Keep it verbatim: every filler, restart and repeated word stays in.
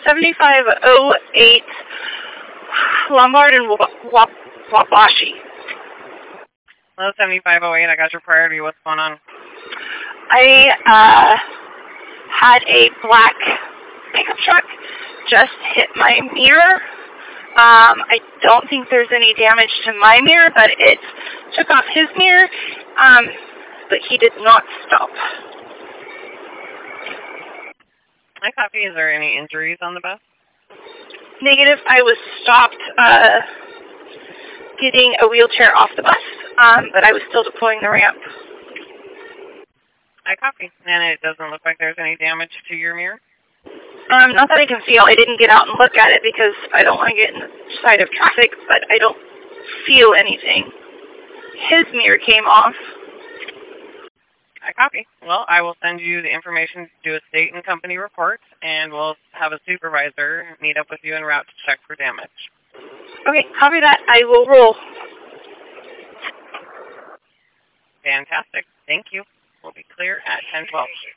seventy-five oh eight Lombard and Wap Wabashi. Hello, seventy-five oh eight. I got your priority. What's going on? I uh, had a black pickup truck just hit my mirror. Um, I don't think there's any damage to my mirror, but it took off his mirror, um, but he did not stop. I copy. Is there any injuries on the bus? Negative. I was stopped uh, getting a wheelchair off the bus, um, but I was still deploying the ramp. I copy. And it doesn't look like there's any damage to your mirror? Um, not that I can feel. I didn't get out and look at it because I don't want to get in the side of traffic, but I don't feel anything. His mirror came off. I copy. Well, I will send you the information to do a state and company report, and we'll have a supervisor meet up with you en route to check for damage. Okay, copy that. I will roll. Fantastic. Thank you. We'll be clear at ten twelve.